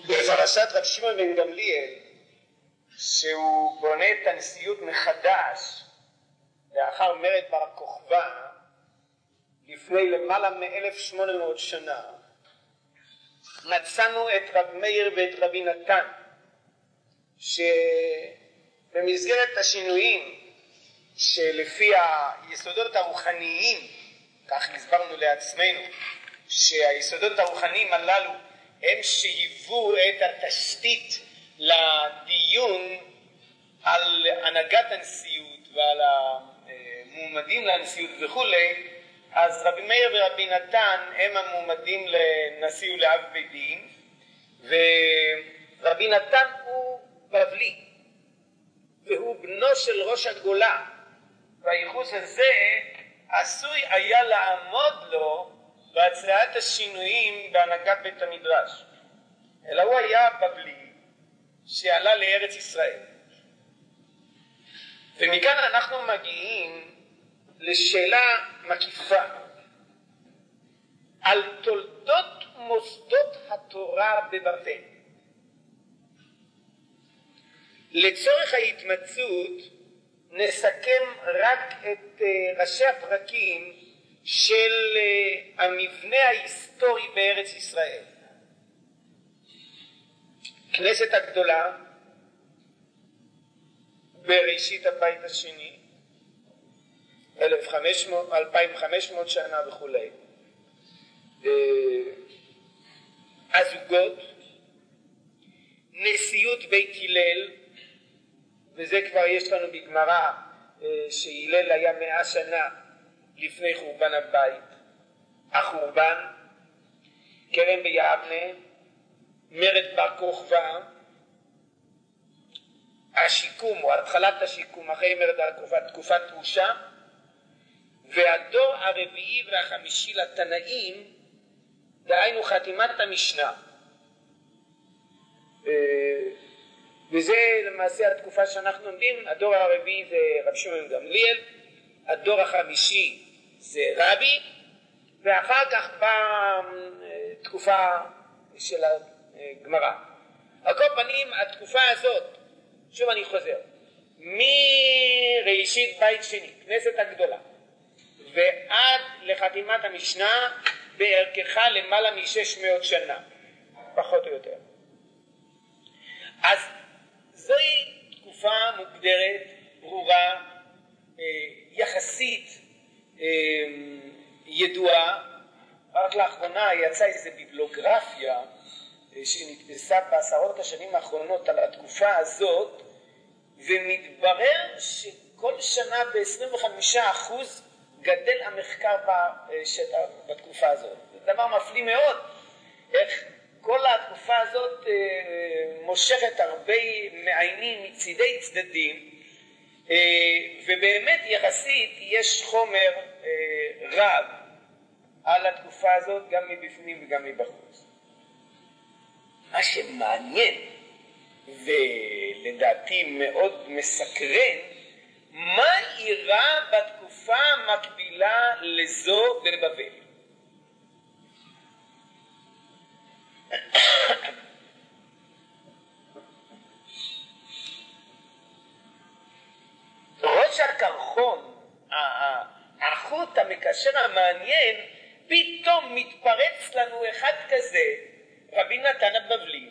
בפרשת רב שמעון בן גמליאל, שהוא בונה את הנשיאות מחדש לאחר מרד בר כוכבא לפני למעלה מ-1800 שנה, מצאנו את רב מאיר ואת רבי נתן, שבמסגרת השינויים שלפי היסודות הרוחניים, כך הסברנו לעצמנו, שהיסודות הרוחניים הללו הם שהיוו את התשתית לדיון על הנהגת הנשיאות ועל המועמדים לנשיאות וכולי. אז רבי מאיר ורבי נתן הם המועמדים לנשיא ולאב בית דין, ורבי נתן הוא בבלי והוא בנו של ראש הגולה, והייחוס הזה עשוי היה לעמוד לו בהצעת השינויים בהנהגת בית המדרש, אלא הוא היה בבלי שעלה לארץ ישראל. ומכאן אנחנו מגיעים לשאלה מקיפה על תולדות מוסדות התורה בבבל. לצורך ההתמצאות נסכם רק את ראשי הפרקים של המבנה ההיסטורי בארץ ישראל. כנסת הגדולה בראשית הבית השני, 2500 שנה וכולי. הזוגות, נשיאות בית הלל, וזה כבר יש לנו בגמרא שהלל היה 100 שנה לפני חורבן הבית. החורבן, כרם ביבנה, מרד בר כוכבא, השיקום או התחלת השיקום אחרי מרד בר כוכבא, תקופת תרושה, והדור הרביעי והחמישי לתנאים, דהיינו חתימת המשנה. וזה למעשה התקופה שאנחנו עומדים. הדור הרביעי זה רב שמעון בן גמליאל, הדור החמישי זה רבי, ואחר כך באה תקופה של הגמרא. על כל פנים התקופה הזאת, שוב אני חוזר, מראשית בית שני, כנסת הגדולה, ועד לחתימת המשנה, בערכך למעלה מ-600 שנה, פחות או יותר. אז זוהי תקופה מוגדרת, ברורה, יחסית ידועה. רק לאחרונה יצאה איזו ביבלוגרפיה שנתפסה בעשרות השנים האחרונות על התקופה הזאת, ומתברר שכל שנה ב-25% גדל המחקר בתקופה הזאת. זה דבר מפליא מאוד, איך כל התקופה הזאת מושכת הרבה מעיינים מצידי צדדים, ובאמת יחסית יש חומר רב על התקופה הזאת גם מבפנים וגם מבחוץ. מה שמעניין ולדעתי מאוד מסקרן, מה אירע בתקופה המקבילה לזו בבבל? ראש הקרחון, החוט המקשר המעניין, פתאום מתפרץ לנו אחד כזה, רבי נתן הבבלי,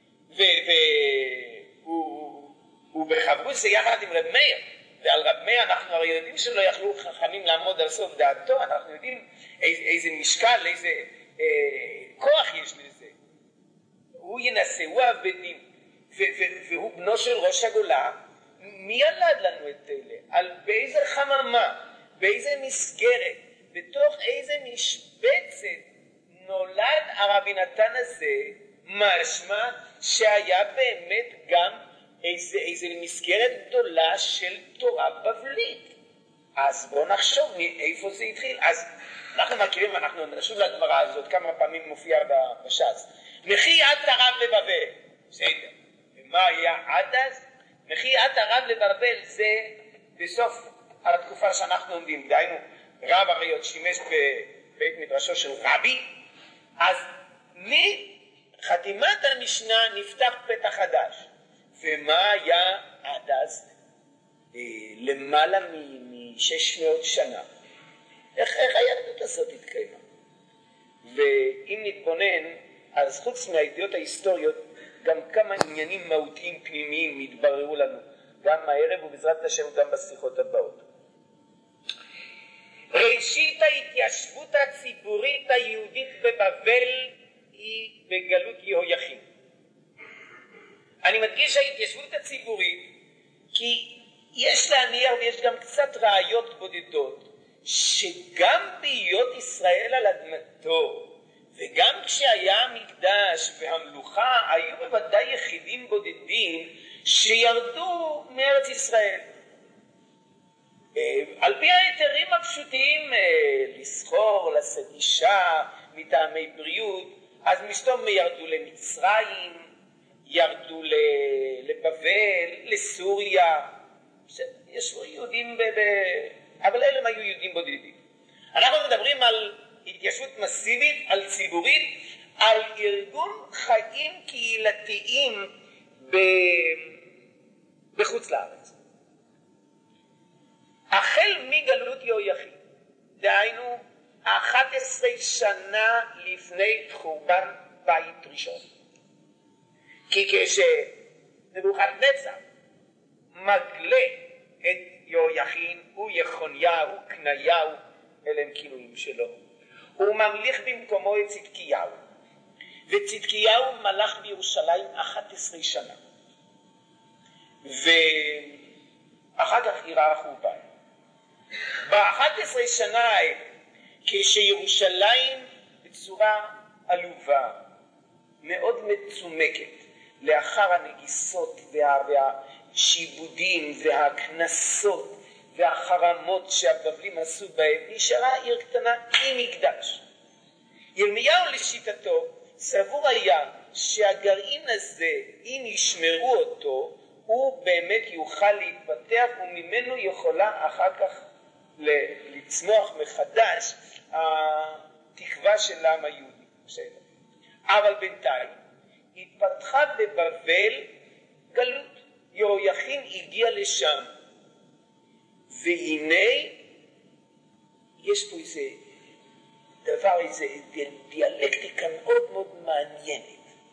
והוא בחברות זה יחד עם רב מאיר. ועל רב מאיר אנחנו הרי יודעים שלא יכלו חכמים לעמוד על סוף דעתו, אנחנו יודעים איזה משקל, איזה כוח יש לזה. הוא ינסה, הוא עבדים, והוא בנו של ראש הגולה. מי ילד לנו את אלה? על באיזה חממה, באיזה מסגרת, בתוך איזה משבצת נולד הרבי נתן הזה, משמע שהיה באמת גם איזה מסגרת גדולה של תורה בבלית. אז בואו נחשוב מאיפה זה התחיל. אז אנחנו מכירים, אנחנו נשוב לגמרא הזאת, כמה פעמים מופיע בש"ס. מחי עד הרב לבבל, בסדר. ומה היה עד אז? מחי עד הרב לבבל זה בסוף על התקופה שאנחנו עומדים. דהיינו, רב הרי עוד שימש בבית מדרשו של רבי, אז בחתימת המשנה נפתח פתח חדש. ומה היה עד אז? למעלה מ-600 שנה. איך היהדות הזאת התקיימה? ואם נתבונן, אז חוץ מהידיעות ההיסטוריות, גם כמה עניינים מהותיים פנימיים מתבררו לנו, גם הערב ובעזרת השם גם בשיחות הבאות. ראשית ההתיישבות הציבורית היהודית בבבל היא בגלות יהויכין. אני מדגיש ההתיישבות הציבורית כי יש להניח ויש גם קצת ראיות בודדות שגם בהיות ישראל על אדמתו וגם כשהיה המקדש והמלוכה היו בוודאי יחידים בודדים שירדו מארץ ישראל. על פי ההיתרים הפשוטים לסחור, לשאת אישה מטעמי בריאות, אז מסתום ירדו למצרים, ירדו לבבל, לסוריה. ישבו יהודים אבל אלה היו יהודים בודדים. אנחנו מדברים על התיישבות מסיבית, על ציבורית, על ארגון חיים קהילתיים בחוץ לארץ. החל מגלות יהויכין, דהיינו 11 שנה לפני חורבן בית ראשון. כי כשנבוכדנצר מגלה את יהויכין, הוא יחוניהו, קניהו, אלה הם כינויים שלו. הוא ממליך במקומו את צדקיהו, וצדקיהו מלך בירושלים 11 שנה. ואחר כך אירע החורבן. ב-11 שנה האלה, כשירושלים בצורה עלובה, מאוד מצומקת, לאחר הנגיסות והשיבודים והכנסות והחרמות שהבבלים עשו בהם, נשארה עיר קטנה עם מקדש. ירמיהו לשיטתו סבור היה שהגרעין הזה, אם ישמרו אותו, הוא באמת יוכל להתפתח וממנו יכולה אחר כך לצמוח מחדש התקווה של העם היהודי. אבל בינתיים התפתחה בבבל גלות. יהויכין הגיע לשם, והנה יש פה איזה דבר, איזה דיאלקטיקה מאוד מאוד מעניינת,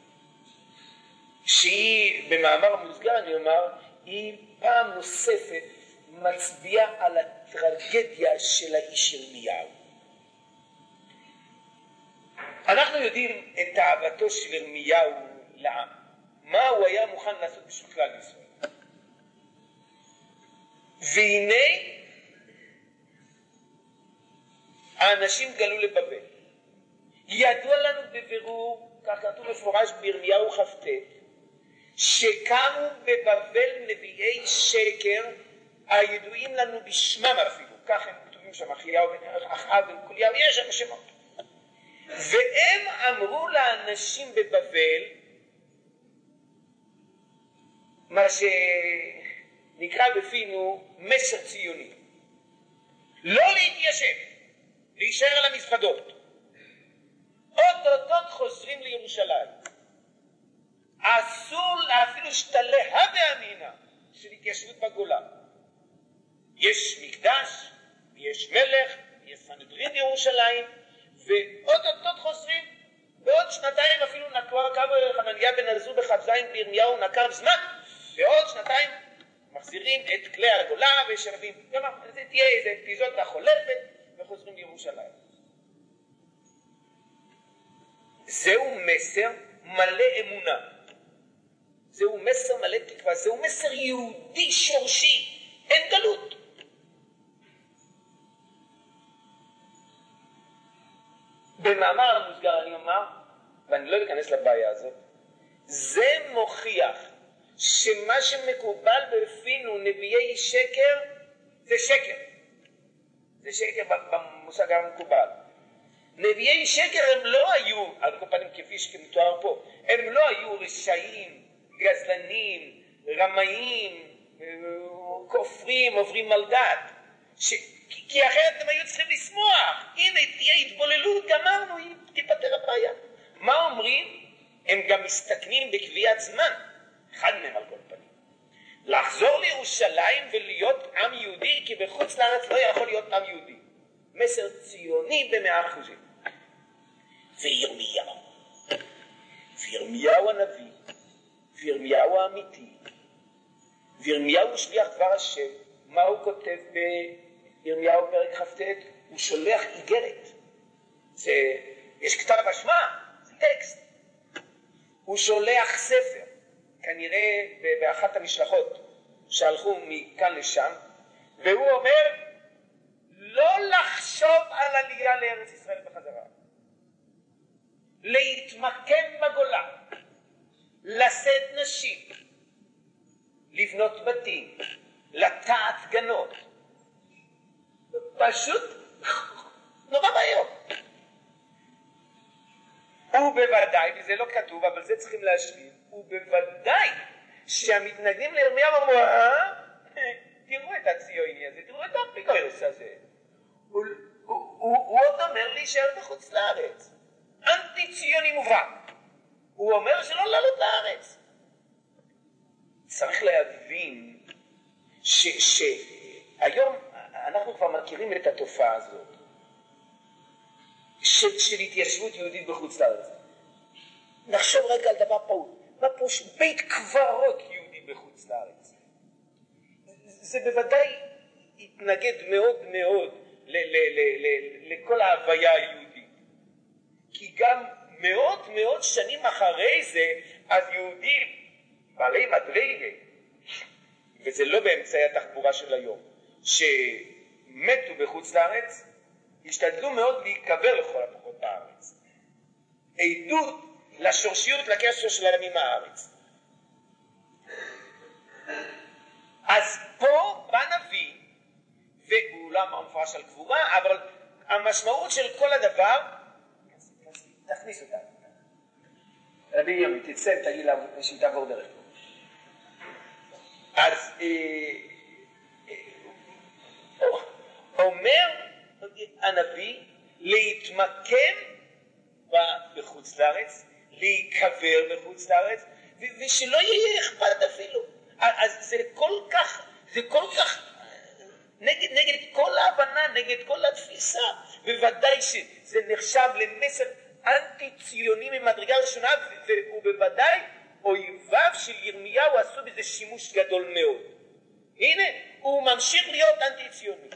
שהיא במאמר מוסגר אני אומר, היא פעם נוספת מצביעה על הטרגדיה של האיש ירמיהו. אנחנו יודעים את אהבתו של ירמיהו לעם, מה הוא היה מוכן לעשות בשביל כלל ישראל. והנה האנשים גלו לבבל. ידוע לנו בבירור, כך כתוב מפורש בירמיהו כ"ט, שקמו בבבל נביאי שקר הידועים לנו בשמם אפילו, כך הם כתובים שם, אחיהו אחאב וקוליהו, יש שם שמות. והם אמרו לאנשים בבבל מה שנקרא בפינו מסר ציוני, לא להתיישב, להישאר על המזוודות. אוטוטוט חוזרים לירושלים, אסור אפילו שתלה הווה אמינא של התיישבות בגולה. יש מקדש, יש מלך, יש סנהדרין בירושלים, ואוטוטוט חוזרים. בעוד שנתיים אפילו נקר חנניה בן עזוז בכ"ז בירמיהו נקר זמן, ועוד שנתיים מחזירים את כלי הגולה ושרבים. כלומר, זה תהיה איזו אפיזודה חולפת וחוזרים לירושלים. זהו מסר מלא אמונה, זהו מסר מלא תקווה, זהו מסר יהודי שורשי, אין גלות. במאמר המוסגר אני אומר, ואני לא אכנס לבעיה הזאת, זה מוכיח שמה שמקובל בפינו נביאי שקר זה שקר. זה שקר במושג המקובל. נביאי שקר הם לא היו, על כל פנים כפי שכמתואר פה, הם לא היו רשעים, גזלנים, רמאים, כופרים, עוברים על דעת. כי אחרת הם היו צריכים לשמוח. הנה תהיה התבוללות, גמרנו, תיפטר הבעיה. מה אומרים? הם גם מסתכנים בקביעת זמן, אחד מהם על כל פנים. לחזור לירושלים ולהיות עם יהודי, כי בחוץ לארץ לא יכול להיות עם יהודי. מסר ציוני ב100%. וירמיהו הנביא, וירמיהו האמיתי, וירמיהו שליח דבר השם. מה הוא כותב בירמיהו פרק כ"ט? הוא שולח איגרת. יש כתב אשמה, זה טקסט. הוא שולח ספר, כנראה באחת המשלחות שהלכו מכאן לשם, והוא אומר לא לחשוב על עלייה לארץ ישראל בחזרה, להתמקם בגולה, לשאת נשים, לבנות בתים, לטעת גנות, פשוט נורא בעיות. ובוודאי, וזה לא כתוב, אבל זה צריכים להשלים, ובוודאי שהמתנגדים לירמיהו אמרו, תראו את הציוני הזה, תראו את האפיקורס הזה. הוא עוד אומר להישאר בחוץ לארץ. אנטי ציוני מובהק. הוא אומר שלא לעלות לארץ. צריך להבין שהיום אנחנו כבר מכירים את התופעה הזאת של התיישבות יהודית בחוץ לארץ. נחשוב רגע על דבר פעול. מה פה בית קברות יהודי בחוץ לארץ? זה בוודאי התנגד מאוד מאוד לכל ההוויה היהודית. כי גם מאוד שנים אחרי זה, אז יהודים בעלי מדרגה, וזה לא באמצעי התחבורה של היום, שמתו בחוץ לארץ, השתדלו מאוד להיקבר לכל הפחות בארץ. עדות לשורשיות, לקשר שלהם עם הארץ. אז פה בא נביא, והוא לא אמר מפורש על קבורה, אבל המשמעות של כל הדבר, תכניס אותה. רבי ימי, תצא ותגיד לה שהיא תעבור דרך. אז אומר הנביא להתמקם בחוץ לארץ, להיקבר בחוץ לארץ, ושלא יהיה אכפת אפילו. אז זה כל כך נגד כל ההבנה, נגד כל התפיסה. בוודאי שזה נחשב למסר אנטי ציוני ממדרגה ראשונה, ובוודאי אויביו של ירמיהו עשו בזה שימוש גדול מאוד. הנה, הוא ממשיך להיות אנטי ציוני.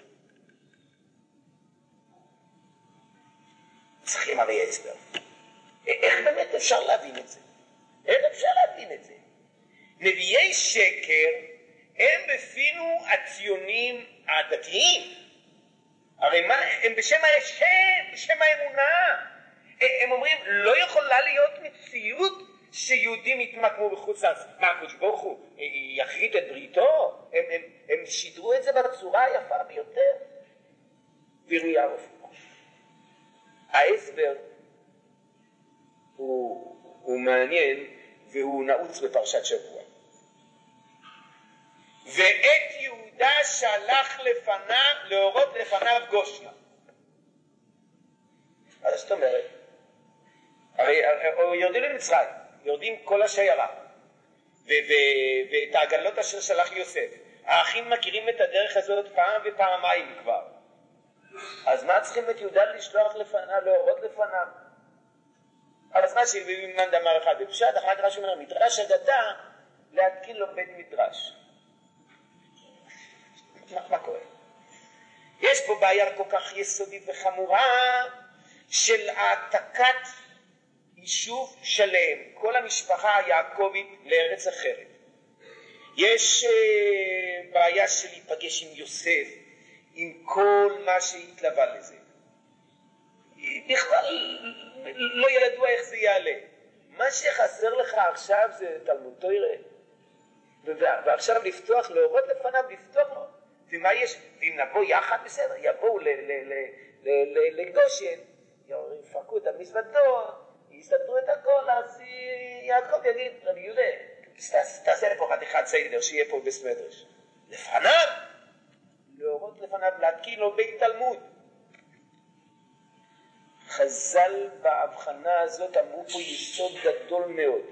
צריכים הרי הסבר. איך באמת אפשר להבין את זה? איך אפשר להבין את זה? נביאי שקר הם בפינו הציונים הדתיים. הרי מה, הם בשם השם, בשם האמונה. הם אומרים, לא יכולה להיות מציאות שיהודים יתמקמו בחוץ לארץ. מה, הקדוש ברוך הוא יחריט את בריתו? הם שידרו את זה בצורה היפה ביותר. וירמיהו הפוך. ההסבר הוא מעניין והוא נעוץ בפרשת שבוע. ואת יהודה שלח לפניו, להורות לפניו גושנה. מה זאת אומרת? הרי יורדים למצרים, יורדים כל השיירה, ואת העגלות אשר שלח יוסף. האחים מכירים את הדרך הזאת פעם ופעמיים כבר. אז מה צריכים את יהודה לשלוח לפניו, להורות לפניו? אז מה שבמימן דמר אחד בפשט, אחר כך אומר, מדרש אגדה, להתקיל לו בית מדרש. מה קורה? יש פה בעיה כל כך יסודית וחמורה של העתקת יישוב שלם, כל המשפחה היעקבית לארץ אחרת. יש בעיה של להיפגש עם יוסף, עם כל מה שהתלווה לזה. בכלל לא ידוע איך זה יעלה. מה שחסר לך עכשיו זה תלמוד תורה. ועכשיו לפתוח, להורות לפניו, לפתוח לו. ומה יש? ואם נבוא יחד, בסדר, יבואו לגושן, יפרקו את המזוודות, יסתדרו את הכל, אז יעקב יגיד, רבי יהודה, תעשה לפה אחד סיידר, שיהיה פה בסמדרש. לפניו, להורות לפניו, להתקין לו בית תלמוד. חז"ל בהבחנה הזאת אמרו פה יסוד גדול מאוד.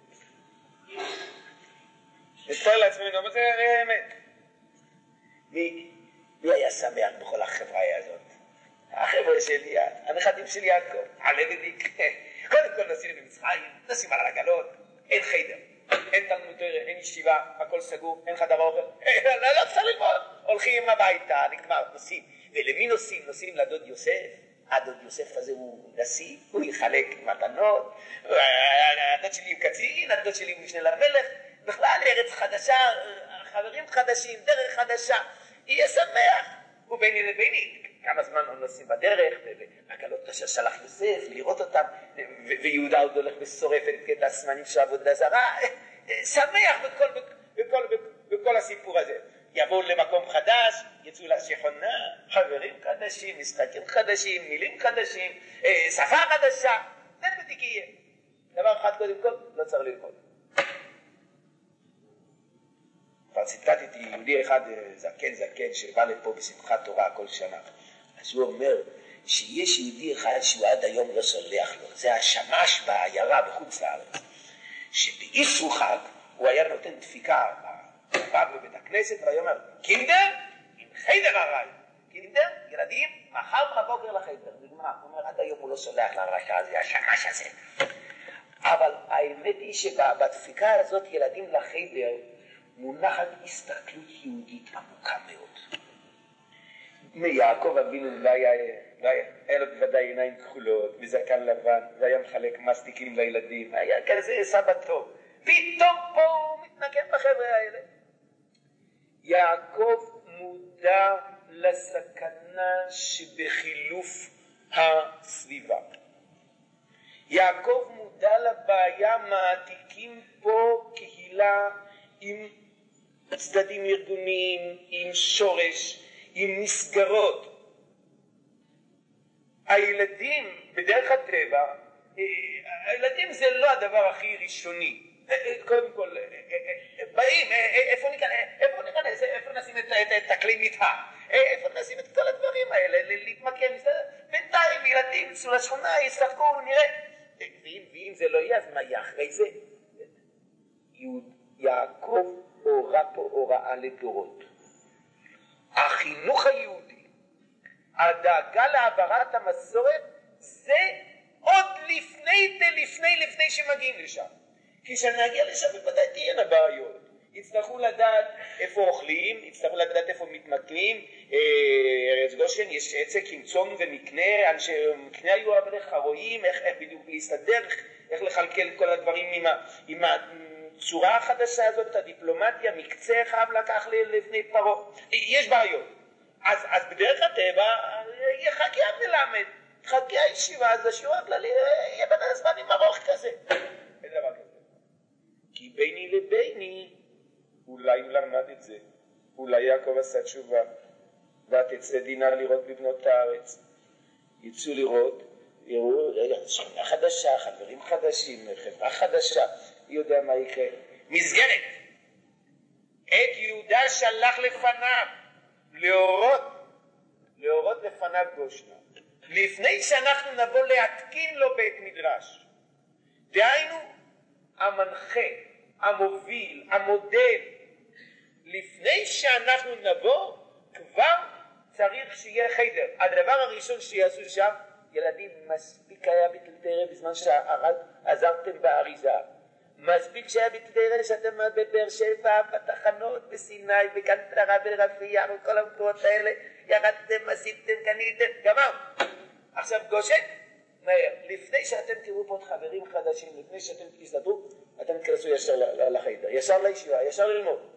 נתאר לעצמנו, אבל זה האמת. מי היה שמח בכל החברה הזאת? החבר'ה שלי, הנכדים שלי יעקב, הלדדיק. קודם כל נוסעים למצרים, נוסעים על הרגלות, אין חדר, אין תלמוד תורה, אין ישיבה, הכל סגור, אין חדר אוכל, לא צריך ללמוד. הולכים הביתה, נגמר, נוסעים. ולמי נוסעים? נוסעים לדוד יוסף. הדוד יוסף הזה הוא נשיא, הוא יחלק מתנות, הדוד שלי הוא קצין, הדוד שלי הוא משנה למלך, בכלל ארץ חדשה, חברים חדשים, דרך חדשה, יהיה שמח. וביני לביני, כמה זמן הם נוסעים בדרך, והקלות שלח יוסף לראות אותם, ויהודה עוד הולך ושורף את הסמנים של עבודה זרה, שמח בכל הסיפור הזה. יבואו למקום חדש, יצאו לשכונה, חברים חדשים, משחקים חדשים, מילים חדשים, שפה חדשה, זה בדיוק יהיה. דבר אחד קודם כל, לא צריך ללמוד. כבר ציטטתי יהודי אחד, זקן, שבא לפה בשמחת תורה כל שנה. אז הוא אומר שיש יהודי אחד שהוא עד היום לא סולח לו, זה השמש בעיירה בחוץ לארץ, שבאיסרו חג הוא היה נותן דפיקה, בא בבית הכנסת והיא אומר, קינדר, עם חיידר הרי. קינדר, ילדים, מחר בבוקר לחיידר. נגמר, הוא אומר, עד היום הוא לא סולח לרשע הזה, השמש הזה. אבל האמת היא שבדפיקה הזאת ילדים לחיידר מונחת הסתכלות יהודית עמוקה מאוד. מיעקב אבינו לא היה לו בוודאי עיניים כחולות וזקן לבן, והיה מחלק מסטיקים לילדים, היה כזה סבא טוב. פתאום פה הוא מתנגן בחבר'ה האלה. יעקב מודע לסכנה שבחילוף הסביבה. יעקב מודע לבעיה, מעתיקים פה קהילה עם צדדים ארגוניים, עם שורש, עם מסגרות. הילדים בדרך הטבע, הילדים זה לא הדבר הכי ראשוני. קודם כל, באים, איפה ניכנס, איפה נשים את הכלי מתהה, איפה נשים את כל הדברים האלה, להתמקם, בינתיים ילדים יצאו לשכונה, ישחקו, נראה. ואם זה לא יהיה, אז מה יהיה אחרי זה? יעקב הורה פה הוראה לדורות. החינוך היהודי, הדאגה להעברת המסורת, זה עוד לפני שמגיעים לשם. כי כשנגיע לשם בוודאי תהיינה בעיות. יצטרכו לדעת איפה אוכלים, יצטרכו לדעת איפה מתמקמים. ארץ גושן יש עצק עם צאן ומקנה, אנשי מקנה היו אבל חרויים, איך בדיוק להסתדר, איך לכלכל כל הדברים עם הצורה החדשה הזאת, הדיפלומטיה, מקצה חייב לקח לפני פרעה. יש בעיות. אז בדרך הטבע יהיה חגייה מלמד. חגייה הישיבה, אז השיעור הכללי יהיה בין הזמנים ארוך כזה. אין דבר כזה. כי ביני לביני, אולי נלמד את זה, אולי יעקב עשה תשובה, ותצא דינה לראות בבנות הארץ. יצאו לראות, יראו, שכונה חדשה, חברים חדשים, חברה חדשה, יודע מה יקרה. מסגרת. את יהודה שלח לפניו, להורות לפניו גושנה. לפני שאנחנו נבוא להתקין לו בית מדרש. דהיינו, המנחה, המוביל, המודל, לפני שאנחנו נבוא, כבר צריך שיהיה חדר. הדבר הראשון שיעשו שם, ילדים, מספיק היה בתלתרה בזמן שעזרתם באריזה. מספיק שהיה בתלתרה שאתם בבאר שבע, בתחנות, בסיני, בקנטרה, ברפייה, וכל המקומות האלה, ירדתם, עשיתם, קניתם, גמר. עכשיו גושן, לפני שאתם תראו פה את חברים חדשים, לפני שאתם תסתדרו, אתם תכנסו ישר לחיידר, ישר לישיבה, ישר ללמוד.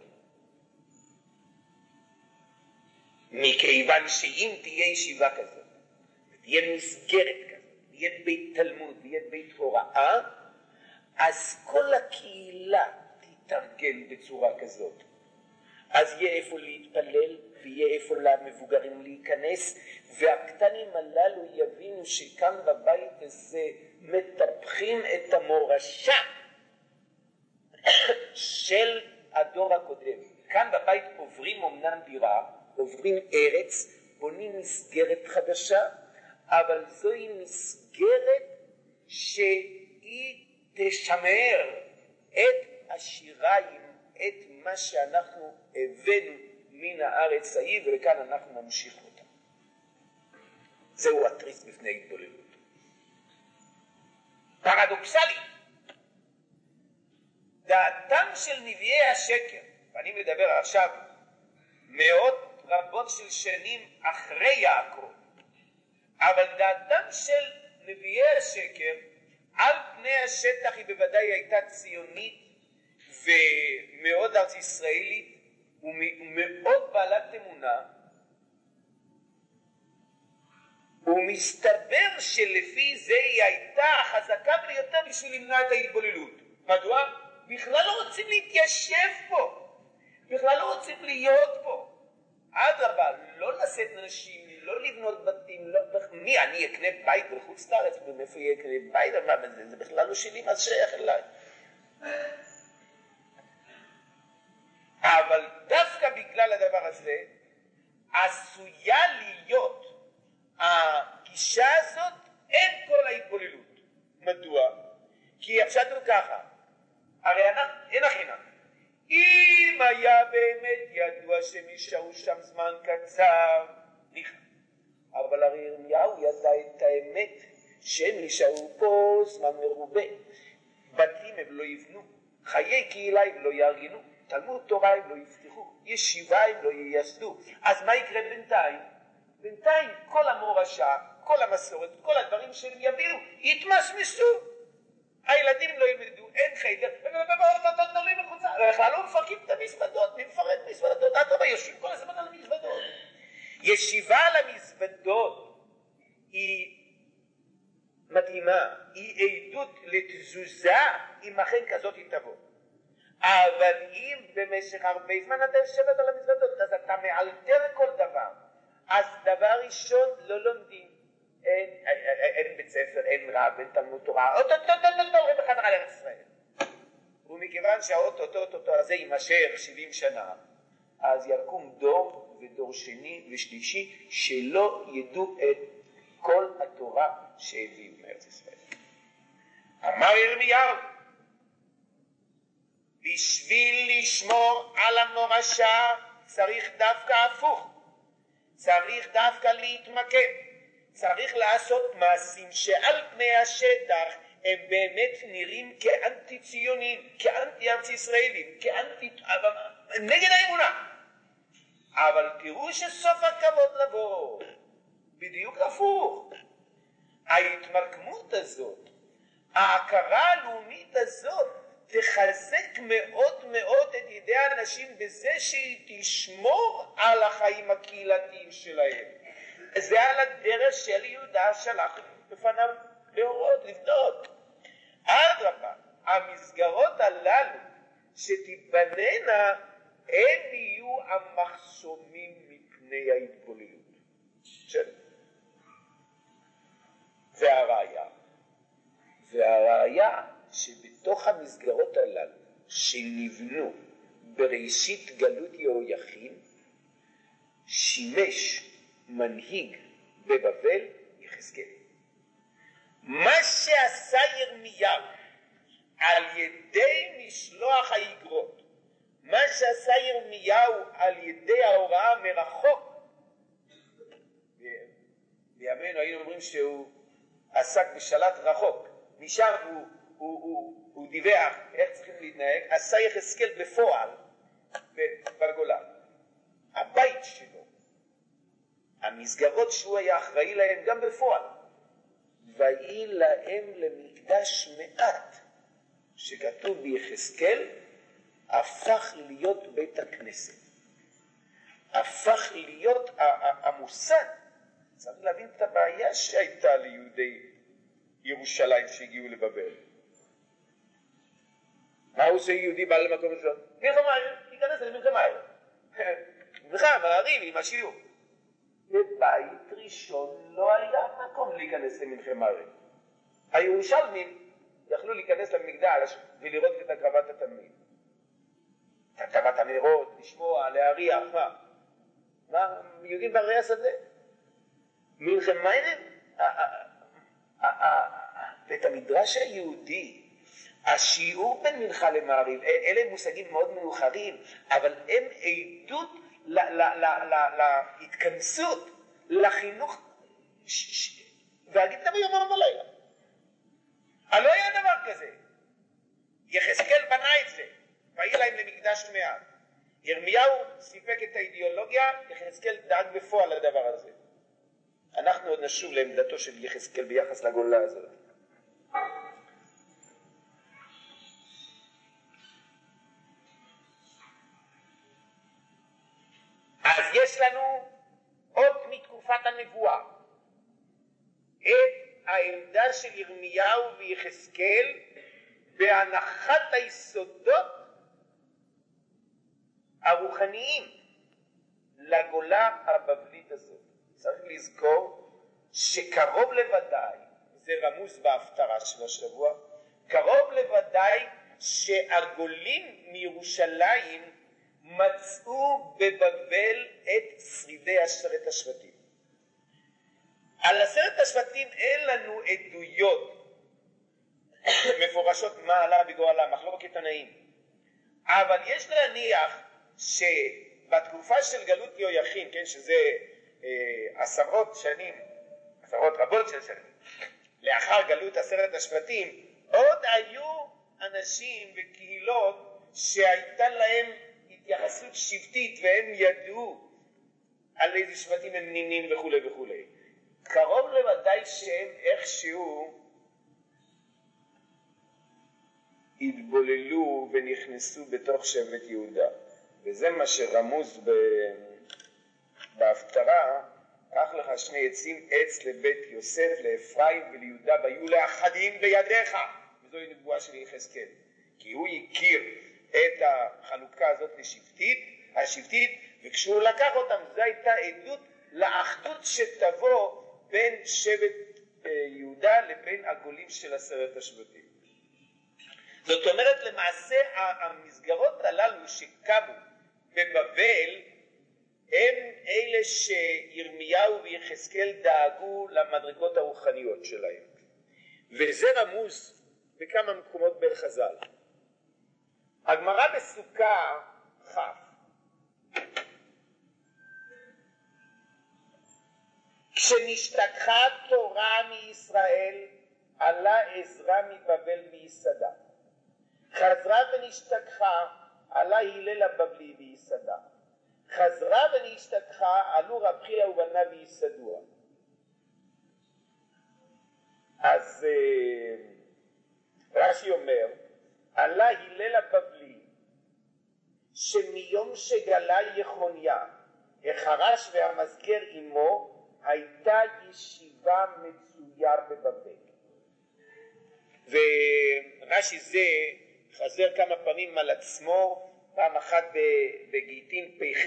מכיוון שאם תהיה ישיבה כזאת, תהיה מסגרת כזאת, תהיה בית תלמוד, תהיה בית הוראה, אז כל הקהילה תתארגן בצורה כזאת. אז יהיה איפה להתפלל, ויהיה איפה למבוגרים להיכנס, והקטנים הללו יבינו שכאן בבית הזה מטפחים את המורשה של הדור הקודם. כאן בבית עוברים אמנם דירה, עוברים ארץ, בונים מסגרת חדשה, אבל זוהי מסגרת שהיא תשמר את השיריים, את מה שאנחנו הבאנו מן הארץ ההיא, וכאן אנחנו נמשיך אותה. זהו התריס בפני התבוללות. פרדוקסלי, דעתם של נביאי השקר, ואני מדבר עכשיו מאות רבות של שנים אחרי יעקב, אבל דעתם של נביאי השקר על פני השטח היא בוודאי הייתה ציונית ומאוד ארץ ישראלית ומאוד בעלת אמונה, ומסתבר שלפי זה היא הייתה החזקה ביותר בשביל למנוע את ההתבוללות. מדוע? בכלל לא רוצים להתיישב פה, בכלל לא רוצים להיות פה. אדרבה, לא לשאת נשים, לא לבנות בתים, לא... מי, אני אקנה בית בחוץ לארץ, ומאיפה יהיה אקנה בית? זה בכלל לא שלי, מה שייך אליי? אבל דווקא בגלל הדבר הזה, עשויה להיות הגישה הזאת אין כל ההתבוללות. מדוע? כי הפשט הוא ככה, הרי אין הכינה. אם היה באמת ידוע שהם יישארו שם זמן קצר, ניחא. אבל הרי ירמיהו ידע את האמת שהם יישארו פה זמן מרובה. בתים הם לא יבנו, חיי קהילה הם לא יארגנו, תלמוד תורה הם לא יפתחו, ישיבה הם לא ייסדו. אז מה יקרה בינתיים? בינתיים כל המורשה, כל המסורת, כל הדברים שהם יביאו, יתמסמסו. הילדים לא ילמדו, אין חיידר, ובאותו מחוצה, בכלל לא מפרקים את המזוודות, מי מפרק מזוודות? אדרבה, יושבים כל הזמן על המזוודות. ישיבה על המזוודות היא מדהימה, היא עדות לתזוזה, אם אכן כזאת היא תבוא. אבל אם במשך הרבה זמן אתה יושבת על המזוודות, אז אתה מאלתר כל דבר. אז דבר ראשון לא לומדים, אין בית ספר, אין רב, אין תלמוד תורה, הולכים בחזרה לארץ ישראל. ומכיוון שהאוטוטו הזה יימשך 70 שנה, אז יקום דור ודור שני ושלישי שלא ידעו את כל התורה שהביאו מארץ ישראל. אמר ירמיהו, בשביל לשמור על המורשה צריך דווקא הפוך, צריך דווקא להתמקד, צריך לעשות מעשים שעל פני השטח הם באמת נראים כאנטי ציונים, כאנטי ארץ ישראלים, נגד האמונה. אבל תראו שסוף הכבוד לבוא בדיוק הפוך. ההתמרקמות הזאת, ההכרה הלאומית הזאת, תחזק מאוד מאוד את ידי האנשים בזה שהיא תשמור על החיים הקהילתיים שלהם. זה על הדרך של יהודה שלח בפניו להורות, לבנות. אדרבה, המסגרות הללו שתיבננה, הם יהיו המחסומים מפני ההתבוללות. והראיה שבתוך המסגרות הללו שנבנו בראשית גלות יהויכין, שימש מנהיג בבבל יחזקאל. מה שעשה ירמיהו על ידי משלוח האיגרות, מה שעשה ירמיהו על ידי ההוראה מרחוק, בימינו היינו אומרים שהוא עסק בשלט רחוק, משם הוא דיווח איך צריכים להתנהג, עשה יחזקאל בפועל בגולה. הבית שלו, המסגרות שהוא היה אחראי להם גם בפועל, ויהי להם למקדש מעט, שכתוב ביחזקאל, הפך להיות בית הכנסת, הפך להיות המושג. צריך להבין את הבעיה שהייתה ליהודי ירושלים שהגיעו לבבל. מה עושה יהודי בעל למקום ראשון? מלחמה, ייכנס למלחמה. מלחמה, מעריב עם השיעור. בבית ראשון לא היה מקום להיכנס למלחמה. הירושלמים יכלו להיכנס למקדש ולראות את הקרבת התלמיד. את הקרבת הנרות, לשמוע, להריח, מה? יהודים בערי השדה. מלחמה, בית המדרש היהודי, השיעור בין מנחה למעריב, אלה מושגים מאוד מאוחרים, אבל הם עדות להתכנסות, לחינוך, והגיד למה יומם ולילה. לא היה דבר כזה. יחזקאל בנה את זה, ויהי להם למקדש מעט. ירמיהו סיפק את האידיאולוגיה, יחזקאל דאג בפועל לדבר הזה. אנחנו עוד נשוב לעמדתו של יחזקאל ביחס לגולה הזאת. אז יש לנו עוד מתקופת הנבואה את העמדה של ירמיהו ויחזקאל בהנחת היסודות הרוחניים לגולה הבבלית הזאת. צריך לזכור שקרוב לוודאי, זה רמוז בהפטרה של השבוע, קרוב לוודאי שהגולים מירושלים מצאו בבבל את שרידי 10 השבטים. על 10 השבטים אין לנו עדויות מפורשות מה עלה בגורלה, מחלוקת תנאים. אבל יש להניח שבתקופה של גלות יהויכין, כן, שזה עשרות רבות של שנים, לאחר גלות 10 השבטים, עוד היו אנשים וקהילות שהייתה להם התייחסות שבטית והם ידעו על איזה שבטים הם נמנים וכו' וכו'. קרוב לוודאי שהם איכשהו התבוללו ונכנסו בתוך שבט יהודה, וזה מה שרמוז בהפטרה. קח לך 2 עצים, עץ לבית יוסף, לאפרים וליהודה, והיו לאחדים בידיך. וזוהי נבואה של יחזקאל, כי הוא הכיר את החלוקה הזאת השבטית, וכשהוא לקח אותם, זו הייתה עדות לאחדות שתבוא בין שבט יהודה לבין הגולים של 10 השבטים. זאת אומרת, למעשה המסגרות הללו שקמו בבבל הם אלה שירמיהו ויחזקאל דאגו למדרגות הרוחניות שלהם, וזה רמוז בכמה מקומות בחז"ל. הגמרא בסוכה כ' כשנשתכחה תורה מישראל עלה עזרא מבבל וייסדה, חזרה ונשתכחה עלה הלל הבבלי וייסדה, חזרה ונשתכחה עלו רב חייא ובניו וייסדוה. אז רש"י אומר, עלה הלל הבבלי שמיום שגלה יחוניה החרש והמזכר עמו הייתה ישיבה מצויר בבבל. ורש"י זה חזר כמה פעמים על עצמו, פעם אחת בגיטין פ"ח,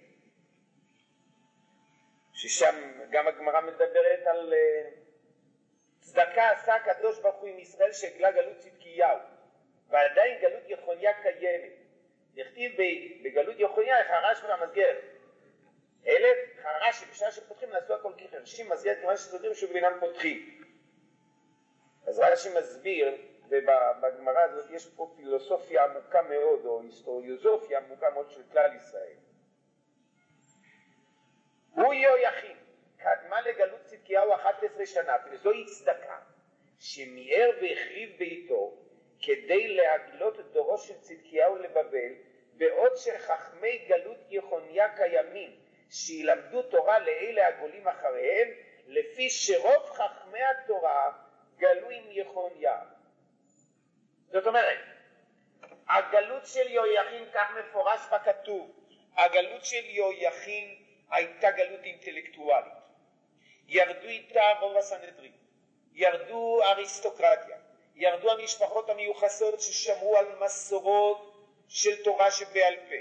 ששם גם הגמרא מדברת על צדקה עשה הקדוש ברוך הוא עם ישראל שהגלה גלות צדקיהו, ועדיין גלות יחוניה קיימת. נכתיב בגלות יחוניה החרש והמסגר, אלה חרש שבשעה שפותחים נעשו הכל ככם, אנשים מסגר כיוון שסודרים שבינם פותחים. אז רש"י מסביר, ובגמרא הזאת יש פה פילוסופיה עמוקה מאוד, או היסטוריוזופיה עמוקה מאוד של כלל ישראל. הוא יהויכין קדמה לגלות צדקיהו 11 שנה, וזוהי צדקה שמיהר והחריב ביתו כדי להגלות את דורו של צדקיהו לבבל, בעוד שחכמי גלות יחוניה קיימים שילמדו תורה לאלה הגולים אחריהם, לפי שרוב חכמי התורה גלו עם יחוניה. זאת אומרת, הגלות של יהויכין, כך מפורש בכתוב, הגלות של יהויכין הייתה גלות אינטלקטואלית. ירדו איתה רוב הסנהדרין, ירדו אריסטוקרטיה, ירדו המשפחות המיוחסות ששמרו על מסורות של תורה שבעל פה.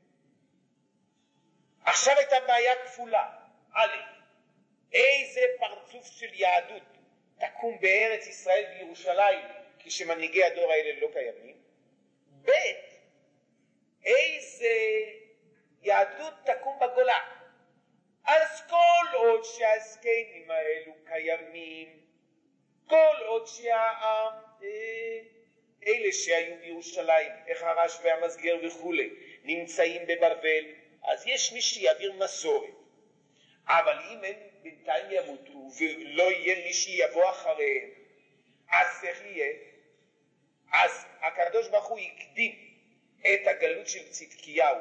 עכשיו הייתה בעיה כפולה. א', איזה פרצוף של יהדות תקום בארץ ישראל בירושלים כשמנהיגי הדור האלה לא קיימים? ב', איזה יהדות תקום בגולה? אז כל עוד שהזקנים האלו קיימים, כל עוד שהעם, אלה שהיו בירושלים, החרש והמסגר וכולי, נמצאים בבבל, אז יש מי שיעביר מסורת. אבל אם הם בינתיים ימותו ולא יהיה מי שיבוא אחריהם, אז איך יהיה? אז הקדוש ברוך הוא הקדים את הגלות של צדקיהו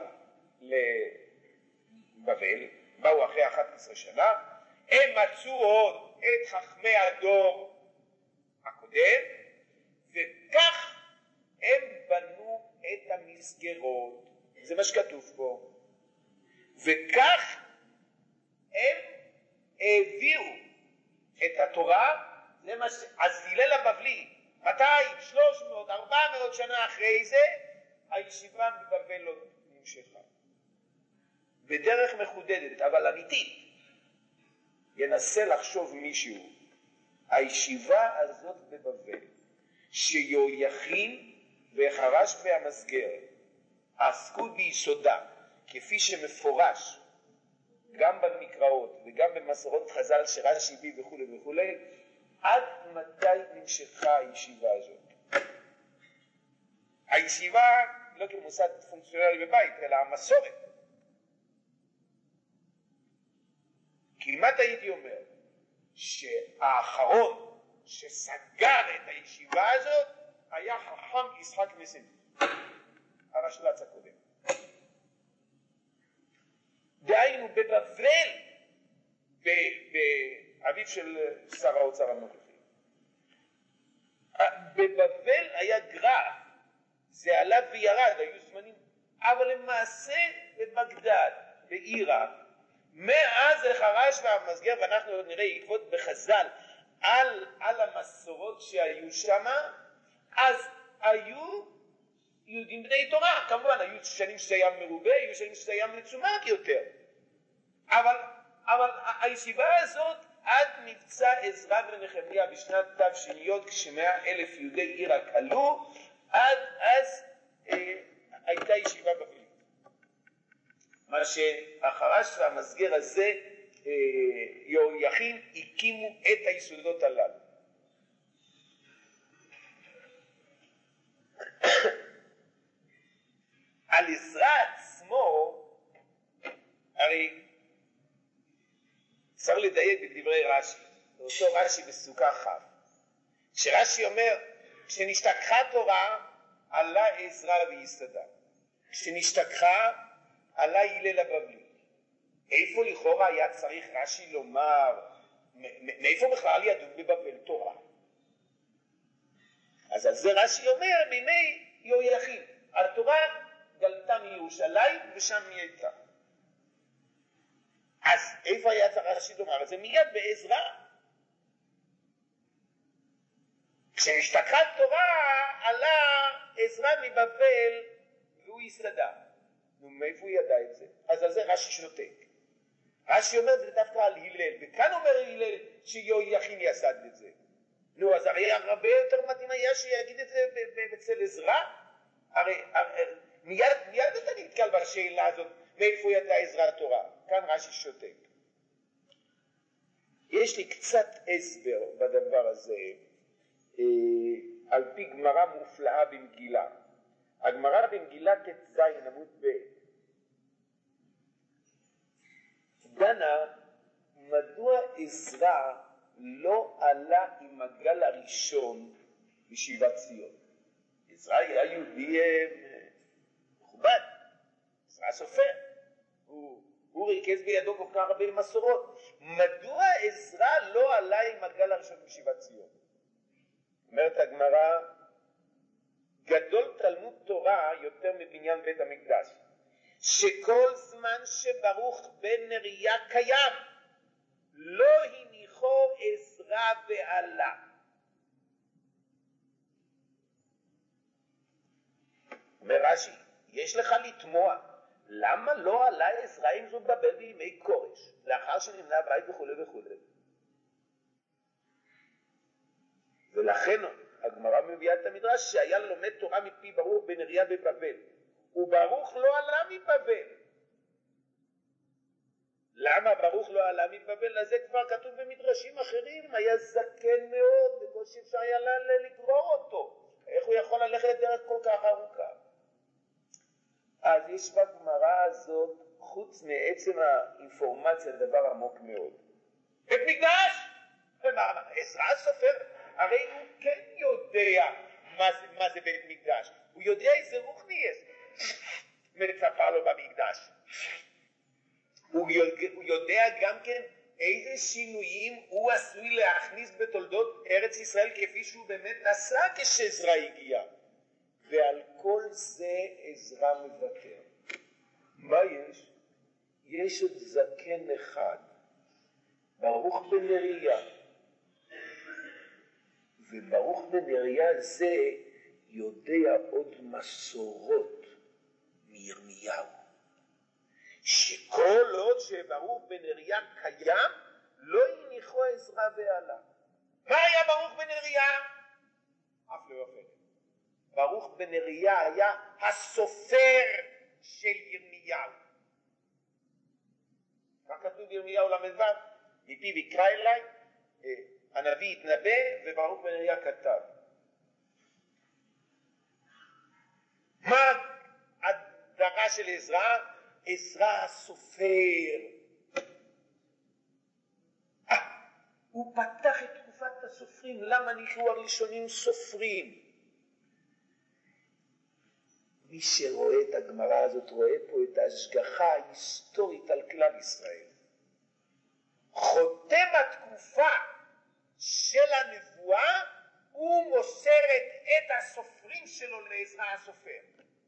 לבבל, באו אחרי 11 שנה, הם מצאו עוד את חכמי הדור הקודם, וכך הם בנו את המסגרות, זה מה שכתוב פה, וכך הם העבירו את התורה, אז הלל הבבלי, 200, 300, 400 שנה אחרי זה, הישיבה בבבל לא נמשכה. בדרך מחודדת, אבל אמיתית, ינסה לחשוב מישהו, הישיבה הזאת בבבל, שיהויכין והחרש והמסגר, עסקו ביסודה, כפי שמפורש, גם במקראות וגם במסורות חז"ל שרש"י הביא וכו' וכו', עד מתי נמשכה הישיבה הזאת? הישיבה לא כמוסד פונקציונלי בבית, אלא המסורת. כמעט הייתי אומר שהאחרון שסגר את הישיבה הזאת היה חכם יצחק נסים, הרשל"צ הקודם. דהיינו בבבל, באביו של שר האוצר הנוכחי. בבבל היה גרף, זה עלה וירד, היו זמנים, אבל למעשה בבגדד, בעיראק, מאז החרש והמסגר, ואנחנו עוד נראה עקבות בחז"ל על המסורות שהיו שם, אז היו יהודים בני תורה, כמובן היו שנים שזה היה מרובה, היו שנים שזה היה מצומק יותר, אבל הישיבה הזאת עד מבצע עזרא ונחמיה בשנת תש"י, כש100,000 יהודי עיראק עלו, עד אז הייתה ישיבה בבלית. מה שהחרש והמסגר הזה, יהויכין, הקימו את היסודות הללו. על עזרא עצמו, הרי צריך לדייק בדברי רש"י, אותו רש"י בסוכה כ', כשרש"י אומר, כשנשתכחה תורה, עלה עזרא ויסדה. כשנשתכחה, עלה הלל הבבלי. איפה לכאורה היה צריך רש"י לומר, מאיפה בכלל ידעו בבבל תורה? אז על זה רש"י אומר, בימי יהויכין, התורה גלתה מירושלים ושם היא הייתה. אז איפה היה צריך רש"י לומר? זה מיד בעזרא. כשנשתכחה תורה, עלה עזרא מבבל והוא יסדה. נו, מאיפה הוא ידע את זה? אז על זה רש"י שותק. רש"י אומר זה דווקא על הלל, וכאן אומר הלל שיהויכין יסד את זה. נו, אז הרי הרבה יותר מתאים היה שיגיד את זה אצל עזרא. הרי מיד אתה נתקל בשאלה הזאת, מאיפה ידע עזרא התורה? כאן רש"י שותק. יש לי קצת הסבר בדבר הזה, על פי גמרא מופלאה במגילה. הגמרא במגילה ט"ז עמוד ב' דנה מדוע עזרא לא עלה עם הגל הראשון בשיבת ציון. עזרא היה יהודי מכובד, עזרא סופר, הוא ריכז בידו כל כך הרבה מסורות. מדוע עזרא לא עלה עם הגל הראשון בשיבת ציון? אומרת הגמרא, גדול תלמוד תורה יותר מבניין בית המקדש, שכל זמן שברוך בן נריה קיים, לא הניחו עזרא ועלה. אומר רש"י, יש לך לתמוע, למה לא עלה עזרא עם זאת בבל בימי כורש, לאחר שנמנה הבית וכו' וכו'. ולכן הגמרא מביאה את המדרש שהיה לומד תורה מפי ברוך בן נריה בבבל, וברוך לא עלה מבבל. למה ברוך לא עלה מבבל? אז זה כבר כתוב במדרשים אחרים, היה זקן מאוד, בקושי אפשר היה לגרור אותו. איך הוא יכול ללכת דרך כל כך ארוכה? אז יש בגמרא הזאת, חוץ מעצם האינפורמציה, דבר עמוק מאוד. בית מקדש! עזרא הסופר, הרי הוא כן יודע מה זה בית מקדש. הוא יודע איזה רוחניאס מצפה לו במקדש. הוא יודע גם כן איזה שינויים הוא עשוי להכניס בתולדות ארץ ישראל כפי שהוא באמת עשה כשעזרא הגיע. ועל כל זה עזרא מוותר. מה יש? יש עוד זקן אחד, ברוך בן נריה. וברוך בן נריה זה יודע עוד מסורות מירמיהו. שכל עוד שברוך בן נריה קיים, לא הניחו עזרא ועלה. מה היה ברוך בן נריה? אף לא יופי. ברוך בן נריה היה הסופר של ירמיהו. כך כתוב בירמיהו ל"ו, מפיו יקרא אליי, הנביא התנבא וברוך בן נריה כתב. מה הדרה של עזרא? עזרא הסופר. הוא פתח את תקופת הסופרים. למה נקראו הראשונים סופרים? מי שרואה את הגמרא הזאת רואה פה את ההשגחה ההיסטורית על כלל ישראל. חותם התקופה של הנבואה הוא מוסרת את הסופרים שלו לעזרא הסופר.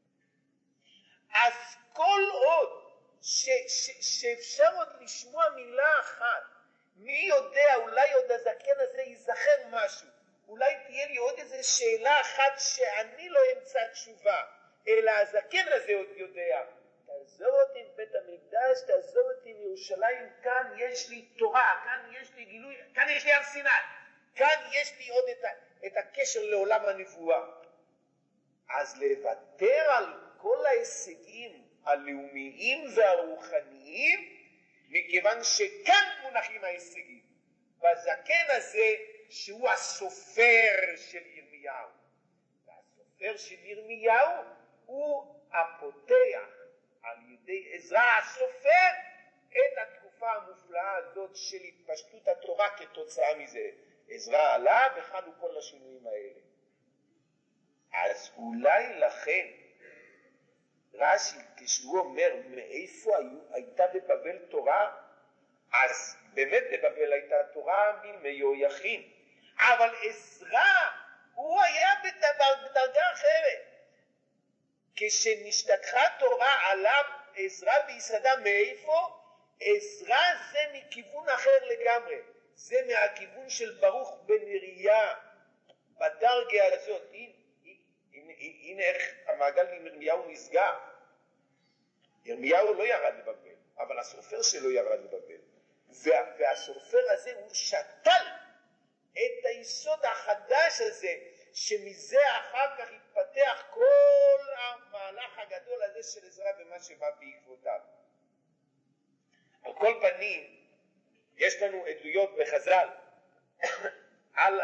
אז כל עוד שאפשר עוד לשמוע מילה אחת, מי יודע, אולי עוד הזקן הזה ייזכר משהו, אולי תהיה לי עוד איזו שאלה אחת שאני לא אמצא תשובה, אלא הזקן הזה עוד יודע. תעזור אותי עם בית המקדש, תעזור אותי עם ירושלים, כאן יש לי תורה, כאן יש לי גילוי, כאן יש לי הר סיני, כאן יש לי עוד את הקשר לעולם הנבואה. אז לוותר על כל ההישגים הלאומיים והרוחניים, מכיוון שכאן מונחים ההישגים, בזקן הזה שהוא הסופר של ירמיהו. והסופר של ירמיהו הוא הפותח על ידי עזרא הסופר את התקופה המופלאה הזאת של התפשטות התורה כתוצאה מזה. עזרא עלה וחלו כל השינויים האלה. אז אולי לכן רש"י כשהוא אומר מאיפה הייתה בבבל תורה, אז באמת בבבל הייתה תורה מימי יהויכין, אבל עזרא הוא היה בדרגה אחרת. כשנשתכחה תורה עליו עזרא ביסדה. מאיפה? עזרא זה מכיוון אחר לגמרי, זה מהכיוון של ברוך בן נריה בדרגה הזאת. הנה איך המעגל עם ירמיהו נסגר. ירמיהו לא ירד לבבל, אבל הסופר שלו ירד לבבל, והסופר הזה הוא שתל את היסוד החדש הזה, שמזה אחר כך התפתח כל המהלך הגדול הזה של עזרא ומה שבא בעקבותיו. על כל פנים יש לנו עדויות בחז"ל על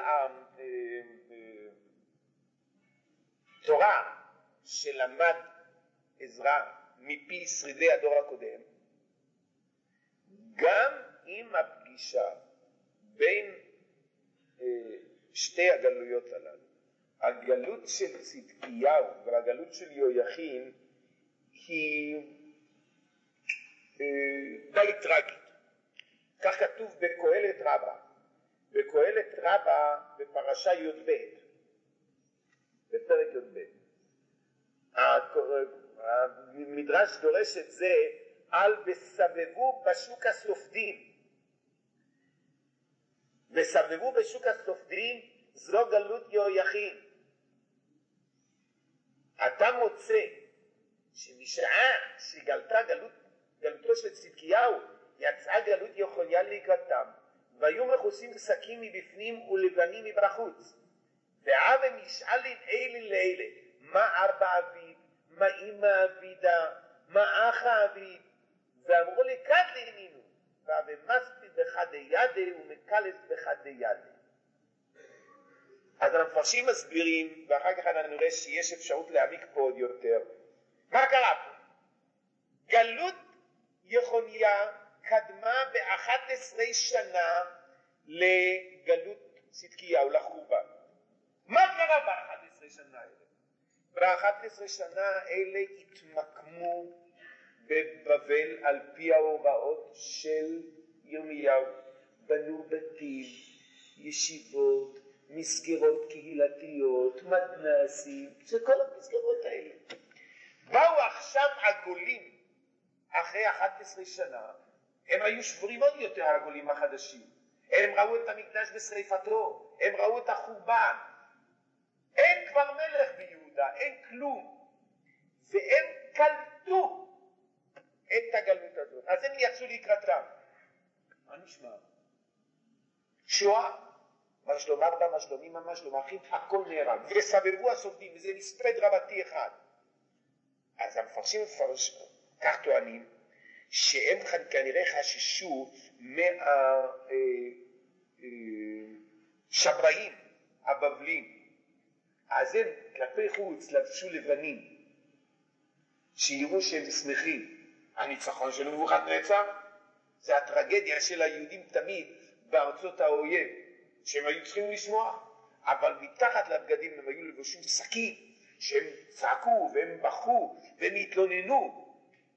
התורה שלמד עזרא מפי שרידי הדור הקודם, גם עם הפגישה בין שתי הגלויות הללו, הגלות של צדקיהו והגלות של יהויכין, היא די טרגית. כך כתוב בקהלת רבה, בקהלת רבה בפרשה י"ב, בפרק י"ב. המדרש דורש את זה על בסבבו בשוק הסופדים. בסבבו בשוק הסופדים זו גלות יהויכין. אתה מוצא שמשעה שגלתה גלותו של צדקיהו, יצאה גלות יחוניה לקראתם, והיו מכוסים שקים מבפנים ולבנים מבחוץ. והאב משאלים אלה לאלה, מה אבא אביו, מה אמא אבידה, מה אח אביו, ואמרו לי כת לימינו, ומספי בחדי ידי ומקלס בחדי ידי. אז המפרשים מסבירים, ואחר כך אני נראה שיש אפשרות להעמיק פה עוד יותר. מה קרה פה? גלות יחוניה קדמה ב-11 שנה לגלות צדקיהו, לחורבן. מה קרה ב-11 שנה האלה? ב-11 שנה האלה התמקמו בבבל על פי ההוראות של ירמיהו. בנו בתים, ישיבות, מסגרות קהילתיות, מתנ"סים, זה כל המסגרות האלה. באו עכשיו הגולים אחרי 11 שנה, הם היו שבורים עוד יותר הגולים החדשים. הם ראו את המקדש בשריפתו, הם ראו את החורבן. אין כבר מלך ביהודה, אין כלום. והם קלטו את הגלות הזאת. אז הם יצאו לקראתם. מה נשמע? שואה. מה שלום ארבע, מה שלום אמא, מה שלום אחים, הכל נהרג. וסבבו הסופדים, וזה מספד רבתי אחד. אז המפרשים כך טוענים, שהם כנראה חששו מהשבראים, הבבלים. אז הם כלפי חוץ לבשו לבנים, שיראו שהם שמחים. הניצחון של נבוכדנצר זה הטרגדיה של היהודים תמיד בארצות האויב, שהם היו צריכים לשמוע, אבל מתחת לבגדים הם היו לבושים שקים, שהם צעקו והם בכו והם התלוננו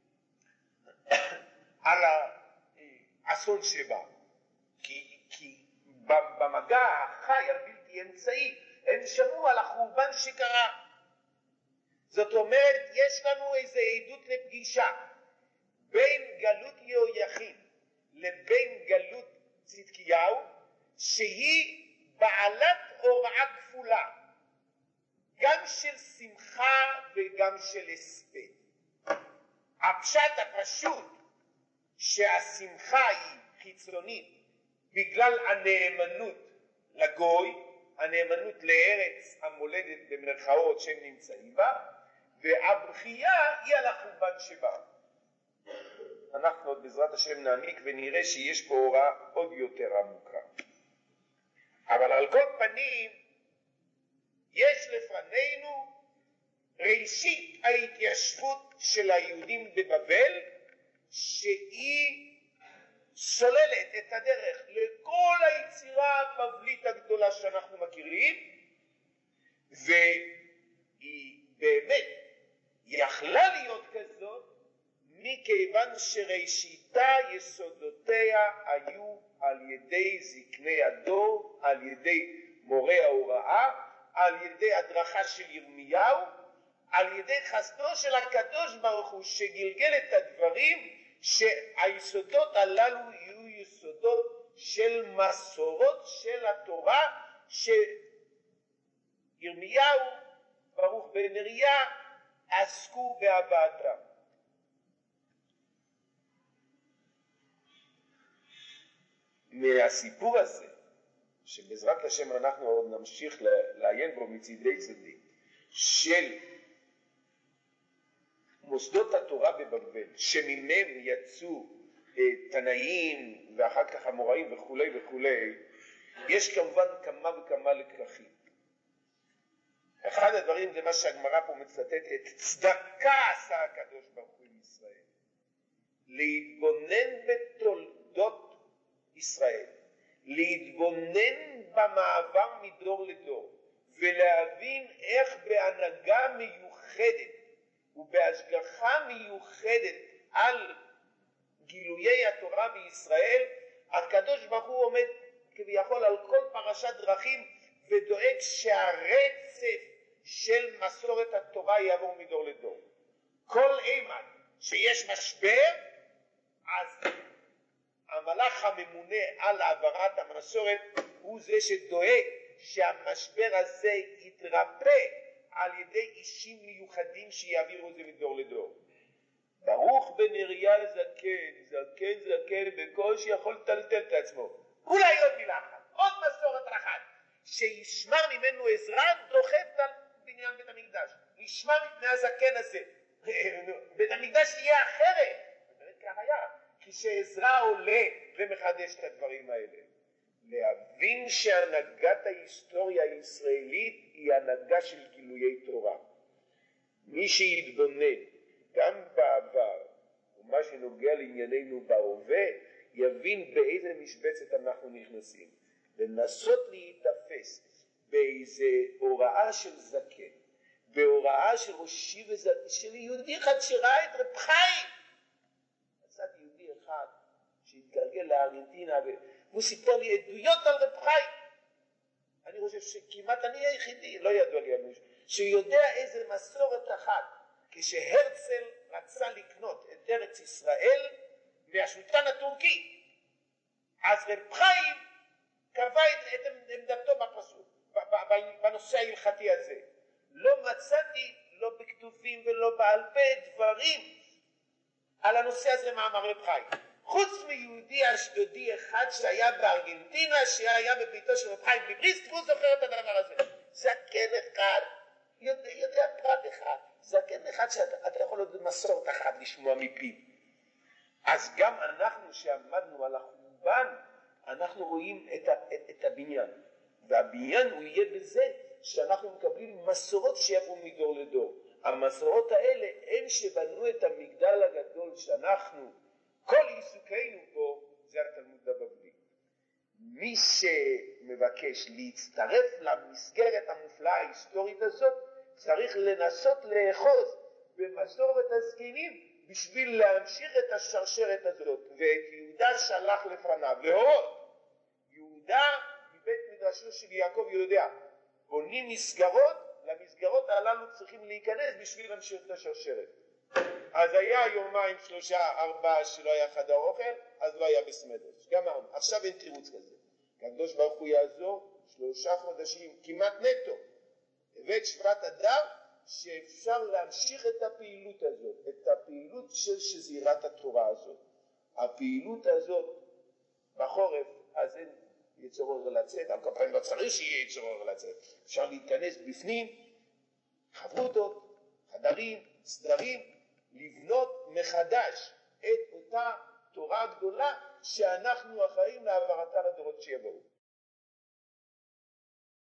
על האסון שבא. כי במגע החי הבלתי אמצעי הם שמעו על החורבן שקרה. זאת אומרת, יש לנו איזו עדות לפגישה בין גלות יהויכין לבין גלות צדקיהו, שהיא בעלת הוראה כפולה, גם של שמחה וגם של הספד. הפשט הפשוט שהשמחה היא חיצונית בגלל הנאמנות לגוי, הנאמנות לארץ המולדת במרכאות שהם נמצאים בה, והבכייה היא על החורבן שבא. אנחנו עוד בעזרת השם נעמיק ונראה שיש פה הוראה עוד יותר עמוקה. אבל על כל פנים יש לפנינו ראשית ההתיישבות של היהודים בבבל, שהיא סוללת את הדרך לכל היצירה הבבלית הגדולה שאנחנו מכירים, והיא באמת יכלה להיות כזאת מכיוון שראשיתה יסודותיה היו על ידי זקני הדור, על ידי מורי ההוראה, על ידי הדרכה של ירמיהו, על ידי חסדו של הקדוש ברוך הוא שגלגל את הדברים, שהיסודות הללו יהיו יסודות של מסורות של התורה שירמיהו, ברוך בן נריה, עסקו בהבאתם. מהסיפור הזה, שבעזרת השם אנחנו עוד נמשיך לעיין בו מצידי צדי, של מוסדות התורה בבבל, שממהם יצאו תנאים ואחר כך המוראים וכולי וכולי, יש כמובן כמה וכמה לקחים. אחד הדברים זה מה שהגמרא פה מצטטת, צדקה עשה הקדוש ברוך הוא עם ישראל, להתבונן בתולדות ישראל, להתבונן במעבר מדור לדור, ולהבין איך בהנהגה מיוחדת ובהשגחה מיוחדת על גילויי התורה בישראל, הקדוש ברוך הוא עומד כביכול על כל פרשת דרכים ודואג שהרצף של מסורת התורה יעבור מדור לדור. כל אימת שיש משבר, אז המלאך הממונה על העברת המסורת הוא זה שדואג שהמשבר הזה יתרפא על ידי אישים מיוחדים שיעבירו את זה מדור לדור. ברוך בן נריה זקן בקושי יכול לטלטל את עצמו. אולי עוד מילה אחת, עוד מסורת אחת, שישמר ממנו עזרה דוחת על בניין בית המקדש. נשמע מפני הזקן הזה. בית המקדש יהיה אחרת. באמת כך היה. כשעזרא עולה ומחדש את הדברים האלה. להבין שהנהגת ההיסטוריה הישראלית היא הנהגה של גילויי תורה. מי שיתבונן גם בעבר ומה שנוגע לענייננו בהווה, יבין באיזה משבצת אנחנו נכנסים. לנסות להתאפס באיזה הוראה של זקן, בהוראה של ראשי של יהודי אחד שראה את רב חיים. מצאתי יהודי אחד שהתגלגל לארגנטינה והוא סיפר לי עדויות על רב חיים. אני חושב שכמעט אני היחידי, לא ידוע לי על מישהו, שיודע איזה מסורת אחת. כשהרצל רצה לקנות את ארץ ישראל מהשלטן הטורקי, אז רב חיים קבע את עמדתו בפסוק, בנושא ההלכתי הזה. לא מצאתי, לא בכתובים ולא בעל פה, דברים על הנושא הזה מאמר רב חיים. חוץ מיהודי אשדודי אחד שהיה בארגנטינה, שהיה בביתו של רב חיים בבריסק, והוא זוכר את הדבר הזה. זקן אחד, יודע פרט אחד, זקן אחד שאתה יכול עוד מסורת אחת לשמוע מפיו. אז גם אנחנו שעמדנו על החורבן, אנחנו רואים את הבניין. והבניין הוא יהיה בזה שאנחנו מקבלים מסורות שיעברו מדור לדור. המסורות האלה הם שבנו את המגדל הגדול שאנחנו, כל עיסוקנו בו, זה התלמוד הבבלי. מי שמבקש להצטרף למסגרת המופלאה ההיסטורית הזאת, צריך לנסות לאחוז במסורת הזקנים בשביל להמשיך את השרשרת הזאת. ואת יהודה שלח לפניו להורות. יהודה מבית מדרשו של יעקב יודע, בונים מסגרות, למסגרות הללו צריכים להיכנס בשביל להמשיך את השרשרת. אז היה יומיים, 3, 4 שלא היה חדר אוכל, אז לא היה בסמדרש. גמרנו, עכשיו אין תירוץ כזה. הקדוש ברוך הוא יעזור 3 חודשים כמעט נטו. הבאת שבט אדר שאפשר להמשיך את הפעילות הזאת, את הפעילות של שזירת התורה הזאת. הפעילות הזאת בחורף, אז אין יצור אור לצאת, על כל פעמים לא צריך שיהיה יצור אור לצאת. אפשר להתכנס בפנים, חברותות, חדרים, סדרים, לבנות מחדש את אותה תורה גדולה שאנחנו אחראים להעברתה לדורות שיבואו.